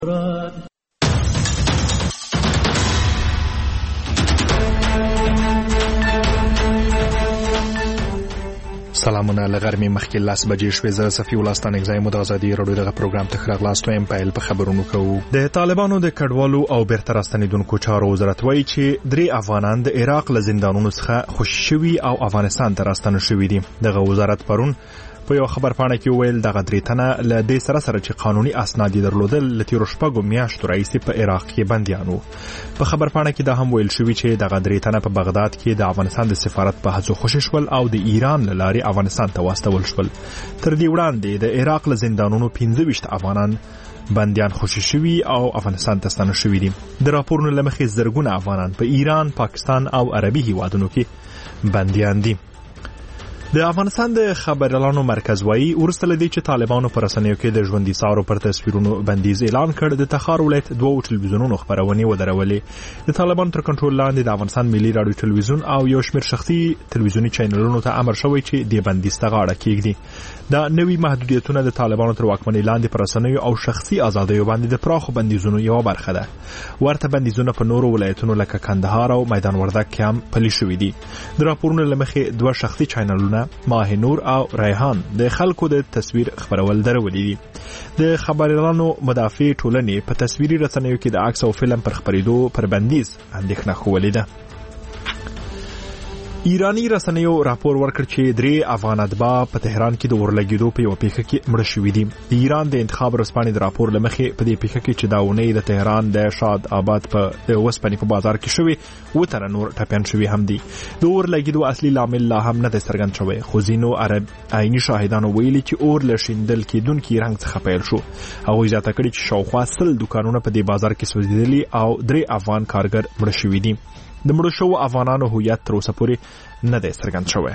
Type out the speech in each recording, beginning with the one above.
سلامونه لغرمې مخکې 10 بجې شوې. زه صفي الله ستانکزی مو د ازادي رادیو دغه پروګرام ته ښه راغلاست وایم. پیل په خبرونو کوو. د طالبانو د کډوالو او بیرته راستنېدونکو چارو وزارت وایي چې 3 افغانان د عراق له زندانونو څخه خوشي شوي او افغانستان ته راستنه شوي دي. دغه وزارت پرون په یو خبرپاڼه کې ویل دغه 3 تنه له دې سره چې قانوني اسناد درلودل له تیرو شپږو میاشتو راهیسې په عراق کې بندیان وو. په خبرپاڼه کې دا هم ویل شوی چې دغه 3 تنه په بغداد کې د افغانستان د سفارت په هڅو خوشي شول او د ایران له لارې افغانستان ته واستول شول. تر دې وړاندې د عراق له زندانونو 25 افغانان بندیان خوشي شوي او افغانستان ته ستانه شوي دي. د راپورونو له مخې زرګونه افغانان په ایران، پاکستان او عربي هیوادونو کې بندیان دي. د افغانستان د خبريالانو مرکز وایي ورسته لدی چې طالبانو پر رسنیو کې د ژوندۍ سارو پر تصویرونو بندیز اعلان کړ. د تخار ولایت 2 ټلویزیونونو خبرونه ودرولې. د طالبانو تر کنټرول لاندې د افغانستان ملي رادیو ټلویزیون او یو شمېر شخصي ټلویزیونی چینلونو ته امر شوی چې د بندیز ته غاړه کېږدي. دا نوي محدودیتونه د طالبانو تر واکمنۍ لاندې پر رسنیو او شخصي ازادیو باندې د پراخو بندیزونو یو برخه ده. ورته بندیزونه په نورو ولایتونو لکه کندهار او میدان وردګ کې هم پلي شوي دي. د راپورونو له مخې 2 شخصي چینلونه ماه نور او ریحان د خلکو د تصویر خبرول درولې دي. د خبريالانو مدافع ټولنې په تصویري رسنیو کې د عکس او فلم پر خبرېدو پر بندیز اندېښنه خوولې ده. ایرانی رسنیو راپور ورکړ چې 3 افغان اتباع په تهران کې د ورلګیدو په یو پیښه کې مړه شوي دي. د ایران د انتخاب رسپانې د راپور لمخې په دې پیښه کې چې داونې د تهران د شاد آباد په وسپنې په بازار کې شوی و تر نور ټپيان شوي هم دي. د ورلګیدو اصلي لامل لا هم نه د څرګند شوی، خو ځینو عرب عیني شاهدانو ویلي چې اور لشیندل کېدونکي رنګ څخه پیل شو. هغه زیاته کړي چې شاوخوا 100 دکانونه په دې بازار کې سوځېدلي او 3 افغان کارګر مړه شوي دي. د مړو شوو افغانانو هویت تر اوسه پورې نه دی څرګند شوی.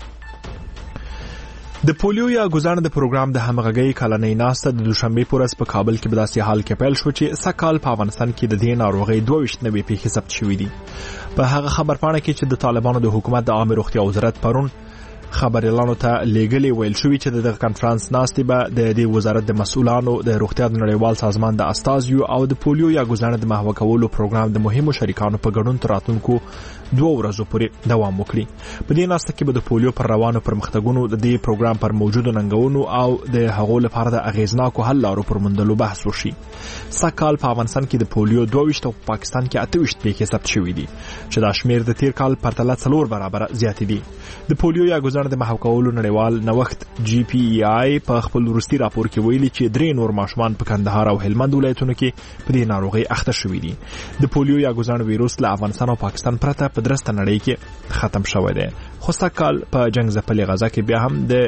د پولیو یا ګزانه د پروګرام د همغږۍ کلنۍ ناسته د دوشنبه په ورځ په کابل کې په داسې حال کې پیل شو چې سکهال په افغانستان کې د دې ناروغۍ 22 نوې پیښې ثبت شوې دي. په هغه خبرپاڼه کې چې د طالبانو د حکومت د عامه روغتیا وزارت پرون خبريالانو ته لیږلي ویل شوی چې د کانفرنس ناستې به د دې وزارت د مسؤلانو د روغتیا د نړیوال سازمان د استازیو او د پولیو یا ګزانه د محو کولو پروګرام د مهمو شریکانو په ګډون تر راتلونکو 2 ورځو پورې دوام وکړي. په دې ناسته کې به د پولیو پر روانو پرمختګونو د دې پروګرام پر موجودو ننګونو او د هغو لپاره د اغیزناکو حل لارو پر موندلو بحث وشي. سکهال په افغانستان کې د پولیو 22 او پاکستان کې 28 پیښې ثبت شوې دي چې دا شمیر د تیر کال پرتله 4 برابر زیات دي. د پولیو یا ګزانه د محو کولو نړیوال نوښت GPEI په خپل وروستي راپور کې ویلي چې 3 نور ماشومان په کندهار او هلمند ولایتونو کې په دې ناروغي اخته شوي دي. د پولیو یا ګزانه ویروس له افغانستان او پاکستان پرته په درسته نړۍ کې ختم شوی دی. خو سکهال په جنگ ځپلې غزا کې بیا هم د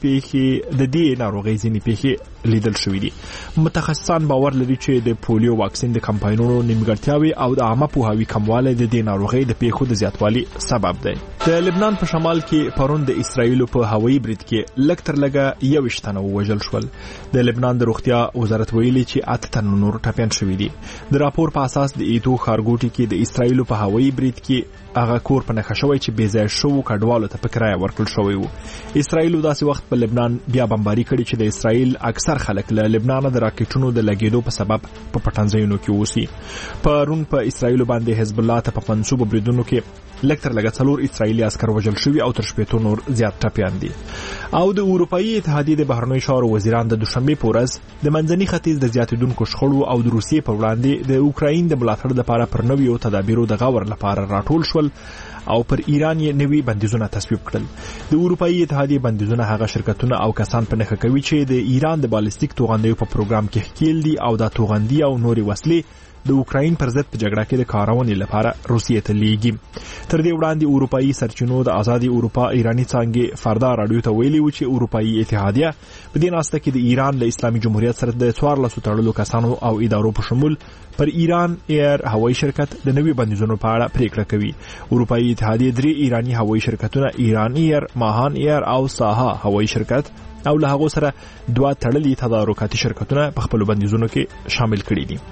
دې ناروغي ځینې پیښې لیدل شوې دي. متخصصان باور لري چې د پولیو واکسین د کمپاینونو نیمګړتیاوې او د عامه پوهاوي کموالی د دې ناروغي د پیښو د زیاتوالي سبب دی. د لبنان په شمال کې پرون د اسرایل په هوایي برید کې لږ تر لږه 21 تنه وژل شول. د لبنان د روغتیا وزارت ویلي چې 8 تنه نور ټپيان شوي دي. د راپور په اساس د ایتو ښارګوټي کې د اسرایل په هوایي برید کې هغه کور په نښه شوی چې بې ځایه شوو کډوالو ته په کرایه ورکړل شوی وو. اسرایل داسې وخت په لبنان بیا بمباري کړي چې د اسرایل اکثر خلک له لبنان د راکټونو د لګیدو په سبب په پټنځایونو کې اوسي. پرون په اسرایل باندې حزب الله ته په منسوب بریدونو کې لږ تر لږه 4 اسرایلی عسکر وژل شوي او تر 80 نور زیات ټپيان دي. او د اروپאי اتحادیې د بهرنیو چارو وزیران د دوشنبه په ورځ د منځني ختیځ د زیاتېدونکو شخړو او د روسیې په وړاندې د اوکراین د ملاتړ لپاره پر نویو تدابیرو د غور لپاره راټول شول او پر ایران یې نوي بندیزونه تصویب کړل. د اروپאי اتحادیې بندیزونه هغه شرکتونه او کسان په نښه کوي چې د ایران د بالستیک توغندیو په پروګرام کې ښکیل دي او د توغندي او نوري وسلې د اوکراین پر ضد په جګړه کې د کارونې لپاره روسیې ته لیږي. تر دې وړاندې اروپאי سرچینو د آزادي اروپا ایرانی څانګې فردا رادیو ته ویلي و چې اروپאי اتحادیه په دې ناسته کې د ایران له اسلامي جمهوریت سره د 14 تړلو کسانو او ادارو په شمول پر ایران ایر هوایي شرکت د نوي بندیزونو په اړه پریکړه کوي. اروپאי اتحادیه 3 ایرانی هوایي شرکتونه ایران ایر، ماهان ایر او ساها هوایي شرکت او له هغه سره 2 تړلي تدارکاتي شرکتونه په خپل بندیزونو کې شامل کړي دي.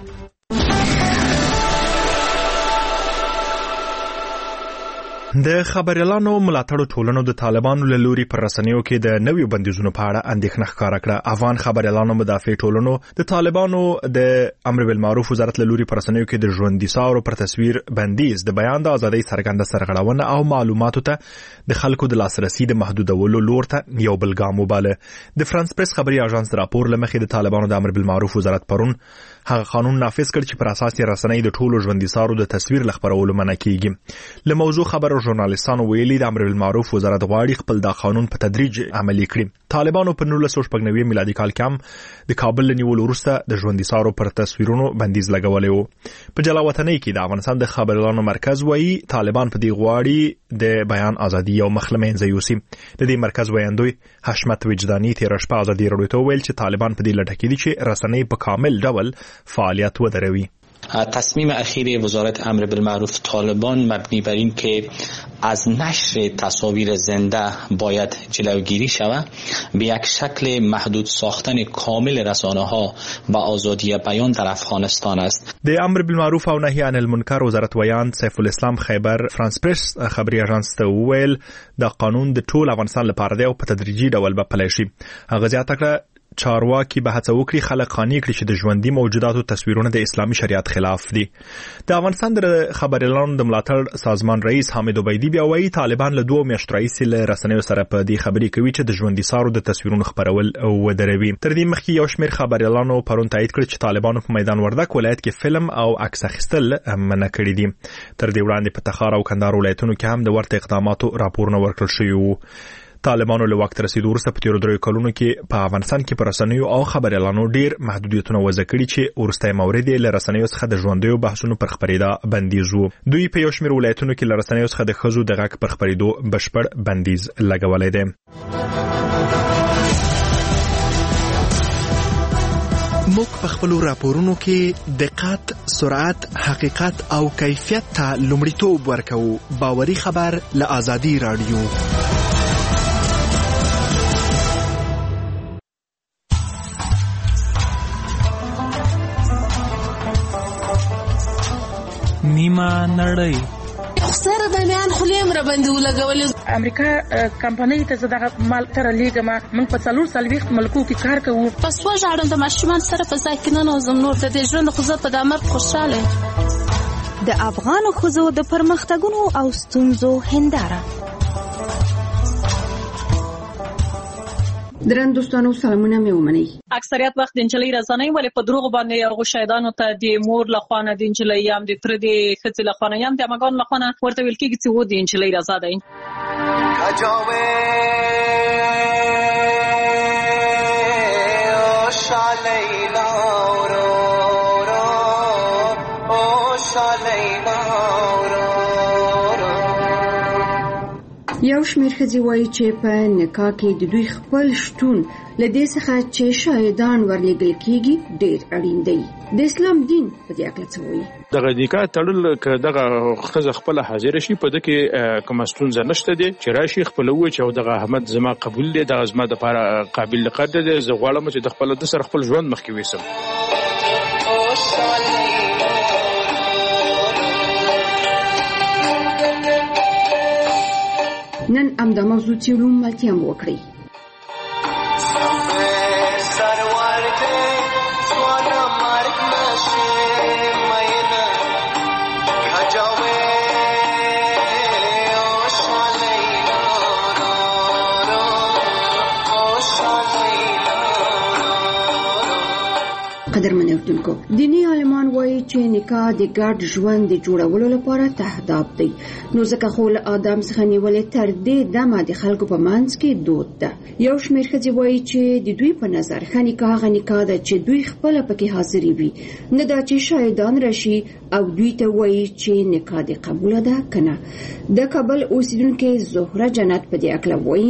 د خبريالانو ملاتړو ټولنو د طالبانو له لوري پر رسنیو کې د نویو بندیزونو په اړه اندېښنه ښکاره کړه. افغان خبريالانو مدافع ټولنو د طالبانو د امر بالمعروف وزارت له لوري پر رسنیو کې د ژوندۍ سارو پر تصویر بندیز د بیان د ازادۍ څرګنده سرغړونه او معلوماتو ته د خلکو د لاسرسي د محدودولو لور ته یو بل ګام وباله. د فرانس پریس خبري اژانس راپور لمخې د طالبانو د امر بالمعروف وزارت پرون هغه قانون نافذ کړ چې پر اساس یې رسنۍ د ټولو ژوندۍ سارو د تصویر لخبرولو منع کیږي. له موضوع خبرو ژورنالیستانو ویلي د امر بالمعروف وزارت غواړي خپل دا قانون په تدریج عملي کړي. طالبانو په 1999 میلادي کال کې د کابل نیولو وروسته د ژوندۍ سارو پر تصویرونو بندیز لګولې و. په جلاوطنۍ کې د افغانستان د خبريالانو مرکز وایي طالبان په دې غواړي د بیان ازادي او مخلمین زيوسي. د دې مرکز ویاندوی حشمت وجداني تیر شپه ازادي راډیو ته ویل چې طالبان په دې لټه کې دي چې رسنۍ په کامل ډول فعالیت ودروي. تصمیم اخیر وزارت امر بالمعروف طالبان مبنی بر این که از نشر تصاویر زنده باید جلوگیری شود به یک شکل محدود ساختن کامل رسانه ها و آزادی بیان در افغانستان است. د امر بالمعروف او نهی عن المنکر وزارت ویان سیف الاسلام خیبر فرانس پریس خبري اژانس ته ویل د قانون د ټول افغانستان لپاره دی او په تدریجي ډول به پلی شي. هغه زیاته کړه چارواکي به هڅه وکړي خلک قانع کړي چې د ژوندۍ موجوداتو تصویرونه د اسلامي شریعت خلاف دي. د افغانستان د خبريالانو د ملاتړ سازمان رئیس حامد عبیدی بیا وایي طالبان له 2 میاشتو راهیسې له رسنیو سره په دې خبرې کوي چې د ژوندۍ سارو د تصویرونو خبرول ودروي. تر دې مخکې یو شمېر خبريالانو پرون تایید کړ چې طالبانو په میدان وردګ ولایت کې فلم او عکس اخیستل منع کړي دي. تر دې وړاندې په تخار او کندهار ولایتونو کې هم د ورته اقداماتو راپورونه ورکړل شوي وو. طالبانو له وخت رسیدو وروسته په تیرو 3 کلونو کې په افغانستان کې پر رسنیو او خبريالانو ډیر محدودیتونه وضع کړي چې ورسته مورد یې له رسنیو څخه د ژوندیو بحثونو پر خبرېدا بندیز وو. دوی په یو شمېر ولایتونو کې له رسنیو څخه د ښځو د غږ پر خبرېدو بشپړ بندیز لګولی دی. موږ په خپل راپورونو کې دقت، سرعت، حقیقت او کیفیت ته لومړیتوب ورکوو. باوري خبر له ازادي رادیو. نیمه نړۍ سره د میان خلیم را باندې ولګولې. امریکا کمپنۍ ته زده مال تر لیګه ما من په 440 ملکو کې کار کوو. پس وژاړم د ماشومان سره په ځای کې نه نوزم نور د ژوند خو زه په دمر خوشاله. د افغان ښځو د پرمختګونو او ستونزو هنداره. درن دوستانو سلامونه مې ومنئ. اکثریت وخت د انجلۍ رضانۍ ولې په دروغ باندې او شهیدانو ته د مور لخوانه د انجلۍ یم د تر د خځې لخوانه یم د امګان لخوانه ورته ویل کېږي چې و د انجلۍ رضا دی. یو شمېر ښځې وایي چې په نکاح کې د دوی خپل شتون له دې څخه چې شاهدان ورلېږل کېږي ډېر اړین دی. د اسلام دین په دې اړه څه وایي؟ دغه نکاح تړل که دغه ښځه خپل حاضر شي په دې کې کومه ستونزه نشته دی چې راشي خپل وایي چې دغه احمد زما قبول دی، دغه زما دپاره قابل قدر دی، زه غواړم چې د خپل د سره خپل ژوند مخکې ویسم. نن همدا موضوع څېړو ملتیا مو وکړئ. قدرمن اوردونکو، دینی عالمان وایي چې نکاح د ګډ ژوند د جوړولو لپاره تهداب دی، نو ځکه خو له آدم څخه نیولې تر دې دمه د خلکو په منځ کې دود ده. یو شمېر ښځې وایي چې د دوی په نظر ښه نکاح هغه نکاح ده چې دوی خپله پکې حاضرې وي، نه دا چې شاهدان راشي او دوی ته وایي چې نکاح دې قبوله ده که نه. د کابل اوسیدونکې زهره جنت په دې اړه وایي.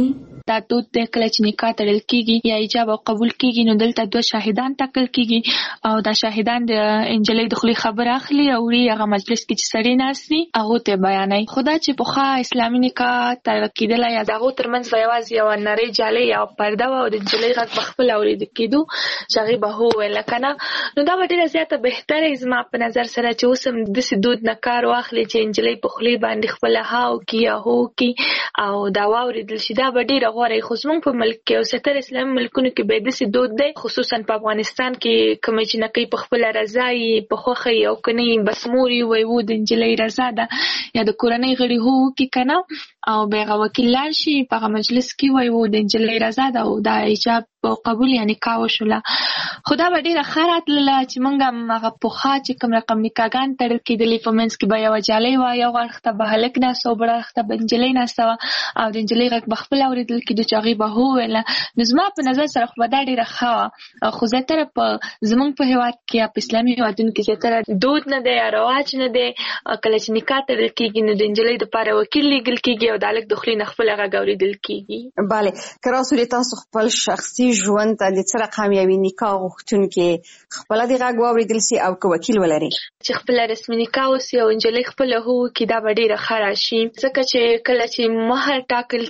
دا دود د کله چې نکاح تړل کیږي یا ایجاب او قبول کیږي نو دلته دوه شاهدان ټاکل کیږي او دا شاهدان د انجلۍ د خلی خبر اخلي او هغه مجلس کې چې سړی ناشتي هغه ته بیانوي. خدا چې په خا اسلامي نکاح تړل کیدل یا دغه ترمنځ یوازې یو نری جالي یا پرده او د انجلۍ غږ بخپل اورید کیدو چې هغه به هو ویل کنه نو دا ډیره زیاته بهتره زما په نظر سره چې اوسم د سدود نکار واخلي چې انجلۍ په خلی باندې خپل هاو کیا هو کی او دا واوریدل شي دا ډیره غوړی خو زموږ په ملک کې او ستر اسلامي ملکونو کې به د سدود دی خصوصا په افغانستان کې کوم چې نکي په خپل رضای په خوخي او کني بسموري وي وو د انجلۍ رضا ده یا د کورنۍ غړي هو کی کنه او به وکیل لاشي په مجلس کې وي وو د انجلۍ رضا ده او دا ایجاب او قبول یعنی کاوه شولا خدا به ډیره خیرات لاله چې مونږه هغه پوخا چې کوم رقم نکاحګان تړل کېدلې په منځ کې به یو جالي وای یو وخت به هلک نه سو بړخته بنجلې نه سو او د انجلۍ غږ بخپل اوریدل کې د چاغي به هو ولا نظم په نظر سره خو دا ډیره ښه خو زه په زمونږ په هواد کې په اسلامي هوادونو کې زه دود نه دی رواج نه دی کله چې نکاح تړل کېږي نو د انجلۍ د لپاره وکیل لیږل کېږي او د هلک د خولې نه خپل غږ اوریدل کېږي. bale کراسو تاسو خپل شخصي ژوند ته د څه رقم یوې نکاح غوښتونکي خپل د غږ واوریدل سي او که وکیل ولري چې خپل رسمي نکاح وسي او انجلۍ خپل هو کې دا ډیره ښه راشي ځکه چې کله چې مهر ټاکل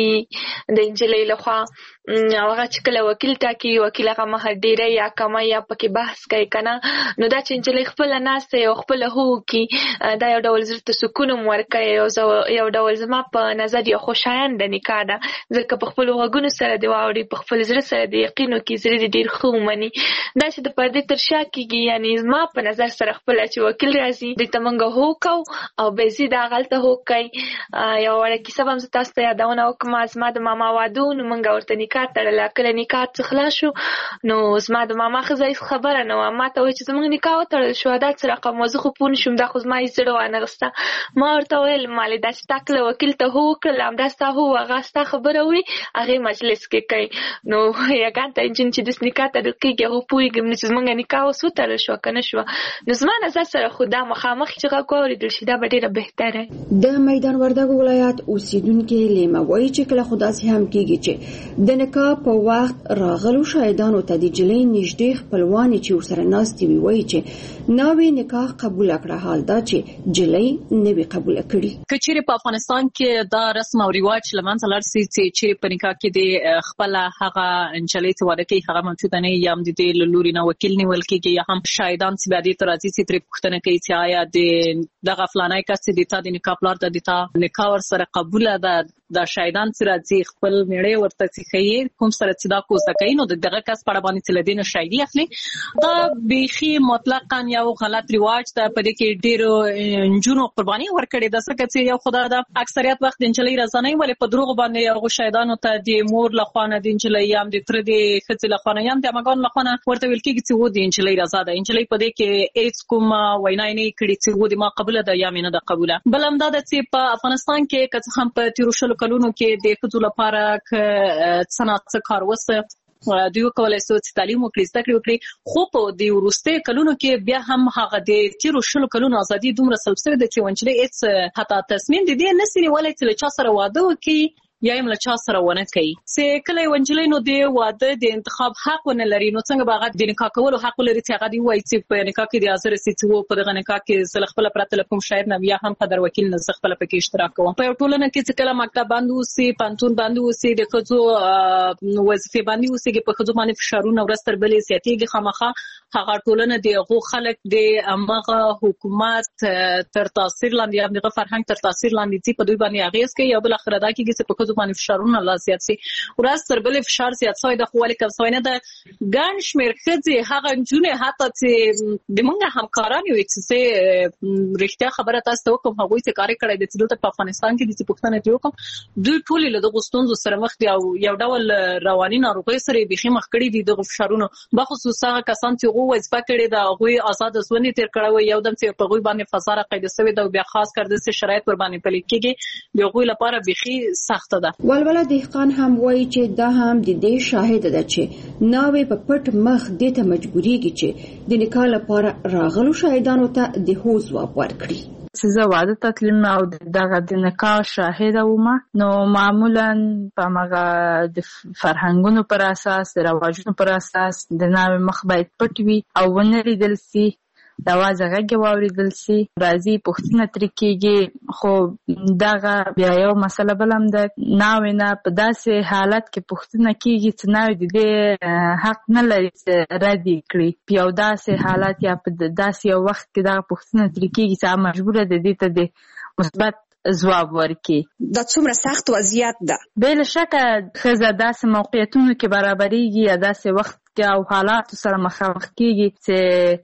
کېږي د انجلۍ لخوا هغه چې کله وکیل ټاکي وکیل هغه مهر ډیره یا کم یا پکې بحث کوي کنه نو دا چې انجلۍ خپل ناسته او خپل هو کې دا یو ډول زړه سکون ورکوي او یو ډول زما په نظر یو خوشایند نکاح ده ځکه په خپل وګونو سره دی واوري په خپل زړه سره دی یقینو کې زړه ډیر خو مني دا چې د پردې تر شا کېږي یعنی زما په نظر سره خپل چې وکیل راځي د تمنګ هو کو او به زی دا غلطه هو کوي یو ورکه کیسه هم تاسو ته یادونه وکم زما د ماما وادو نو مونږ ورته نکاح تړل کله نکاح څخلا شو نو زما د ماما خزای خبره نو ما ته وای چې زمونږ نکاح تړل شو دا څه رقم موضوع خو پون شوم دا خو زما یې زړه وانه غسته ما ورته ویل مالې دا ستاکله وکیل ته هو کله هم دا ستا هو هغه ستا خبره وي هغه مجلس کې کوي نو یګان ته چې د نکاح تړل کېږي هغه پوهېږم چې زمونږ نکاح اوس وتړل شو که نه شوه نو زما نظر سره خو دا مخامخ چې غږ واورېدل شي دا به ډېره بهتره. د میدان وردګو ولایت اوسیدونکي لیمه وایي چې کله خو داسې هم کېږي چې د نکاح په وخت راغلو شاهدانو ته د نجلۍ نږدې خپلوانې چې ورسره ناستې وي وایي چې ناوې نکاح قبوله کړه حال دا چې نجلۍ نه وي قبوله کړي. که چیرې په افغانستان کې دا رسم او رواج له منځه لاړ سي چې چیرې په نکاح کې د خپل هغه نجلۍ چې واده کوي هغه موجوده نه یا هم د دې له لوري نه وکیل نیول کېږي یا هم شاهدان چې بیا دې ته راځي چې ترې پوښتنه کوي چې آیا د دغه فلانی کس چې د تا د نکاح پلار ته د تا نکاح ورسره قبوله ده دا شاهدان چې راځي خپل میړه ورته چې کوي کوم سره چې دا کوزه کوي نو دغه کس په اړه باندې چې لدین شاهدي اخلي دا بيخي مطلقاً یو غلط رواج ده په دې کې ډېر جنونو قرباني ورکړي د څه چې یو خدای دا اکثریت وخت د انجلۍ رضانه ولې په دروغ باندې یو شاهدانو ته د مور لخوانه د انجلۍ یم د تر د خځې لخوانه یم د مګون لخوانه ورته ویل کېږي چې و د انجلۍ رضا ده انجلۍ په دې کې هیڅ کوم وینا نه کړي چې و د ما قبوله ده یا مې نه ده قبوله بل هم دا چې په افغانستان کې که هم په تیر شلو کلونو کې د ښځو لپاره صنعت کار وسه دوی کولای شي چې تعلیم وکړي زده کړې وکړي خو په دې وروسته کلونو کې بیا هم هغه د تیر شلو کلونو ازادي دومره سلب شوې ده چې ونجلې هیڅ حتی تصمیم د دې نسي ولې چې چا سره واده وکړي یا هم له چا سره ونه کوي چې کله ونجلې نو د واده د انتخاب حق ونه لري نو څنګه به هغه د نکاح کولو حق لري چې هغه دی وایي چې په نکاح کې د حاضر سي چې په دغه نکاح کې زل خپل پرته کوم شاعر نه یا هم قدر وکیل نه خپل پکې اشتراک کوم په ټولنه کې چې کله مکتب باندې وسی پانتون باندې وسی د خځو وظیفه باندې وسی په خځو باندې فشارونه ورستر بلې سیاتيږي خامخه هغه ټولنه د خلک د امغه حکومت تر تاثیر لاندې یا د فرهنګ تر تاثیر لاندې چې په دوی باندې اغیز کوي او بل اخر دا کېږي چې په خځو باندې فشارونه لا زیات سي ورستر بلې فشار زیات شوی د خو لیکم سوینه د ګڼ شمېر خځې هغه جنونه حتی چې د موږ همکاران یو چې رښتیا خبره تاسو ته کوم هغه چې کار کړی د چې په افغانستان کې د پښتنه دی کوم دوی ټول له دغه ستونزو سره مخ دي او یو ډول رواني ناروغي سره بيخي مخ کړي دي د فشارونو بخصوص هغه کسان چې هغه وظیفه کړي دا هغه آزاد ژوند تیر کړو یو دم چې په غوي باندې فزاره قید شوی دا بیا خاص کر د شرایط ور باندې پلي کېږي د هغه لپاره بيخي سخت ده ولوله دهقان هم وایي چې دا هم د دې شاهد ده چې ناوې په پټ مخ د ته مجبوريږي چې د نکاح لپاره راغلو شاهدانو ته د هو ځواب ورکړي چې زه واده ته تلم او دغه د نکاح شاهده وم، نو معمولا په هغه د فرهنګونو پر اساس، د رواجونو پر اساس د ناوې مخ باید پټ وي او ونه لیدل سي، د اواز غږ واوریدل سي، راځي پوښتنه ترې کېږي. خو دغه بیا یو مسله بل هم ده، ناوې نه په داسې حالت کې پوښتنه کېږي چې ناوې د دې حق نه لري چې رد یې کړي. په یو داسې حالت یا په داسې یو وخت کې دغه پوښتنه ترې کېږي چې مجبوره ده دې ته د مثبت ځواب ورکړي. دا څومره سخت وضعیت ده. بې له شکه ښځه داسې موقعیتونو کې برابرېږي یا داسې وخت او حالاتو سره مخامخ کېږي چې